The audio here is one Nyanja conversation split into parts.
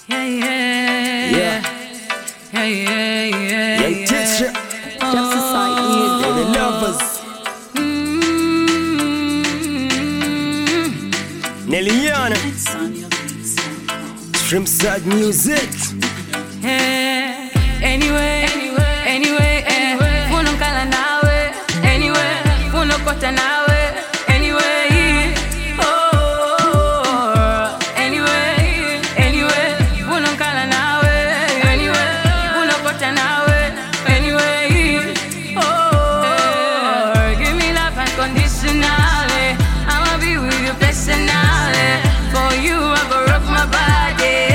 Young teacher, Just Society music. the lovers. Nellyana, Shrimpside music. Anyway, funokala nawe. Anyway, funokota nawe. Anyway, oh. Anyway, funokala nawe. Anyway, funokota nawe. Anyway, oh. Give me love unconditionally. I'ma be with you personally. For you, I go rock my body.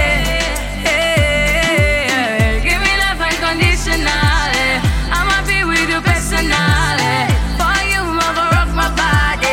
I'ma be with you personally. For you, I'ma rock my body.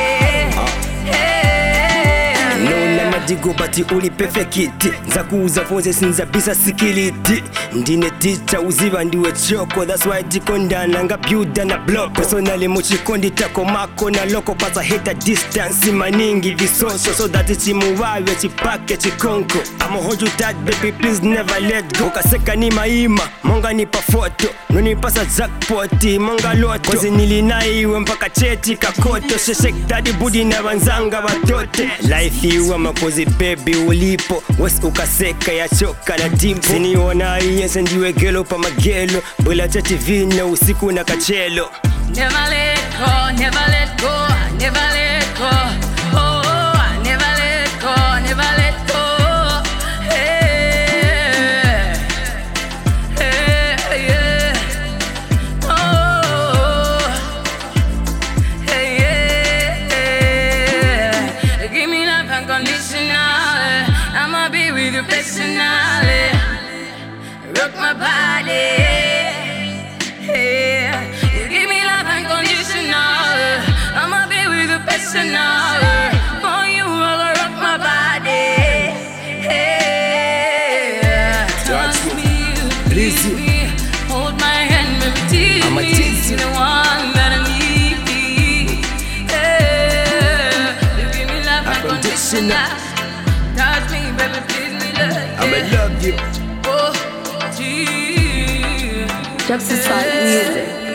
Nona madigo bati uli perfekiti. Nzakuuza fonse sinzabisa sikiliti. Ndine teacher uziva ndiwe choko. That's why tikondana nga byuda na block. Personally muchikondi tako mako na loko. Pasa hita distance maningi visosho. So that chimuwawe chipake chikonko. I'ma hold you tight baby please never let go. Kaseka ni maima monga nipa foto. Nonipasa jackpoti monga loto. Kozi nilinaiwe mpaka cheti kakoto. Sheshek daddy budi na banzanga watote. Life iwa makozi baby ulipo. Wes ukaseka ya choka na dimpo. Siniona iyense ndiwe gelo pa magelo. Bula cha TV na usiku na kachelo. Never let go, never let go, never let go. Oh, I never let go, never let go. Hey, yeah. Oh, hey, yeah. Give me love unconditionally. I'ma be with you personally. Rock my body. Yeah. Give me love unconditional. I'ma be with you personal. For you, I'll rock my body. Yeah. Touch me, please me, hold my hand, baby, tease I'ma me. tease you. You're the one that I need. Yeah. You give me love unconditional. Touch me, baby, please me, love. I'ma love you. Oh, gee. Just Society music.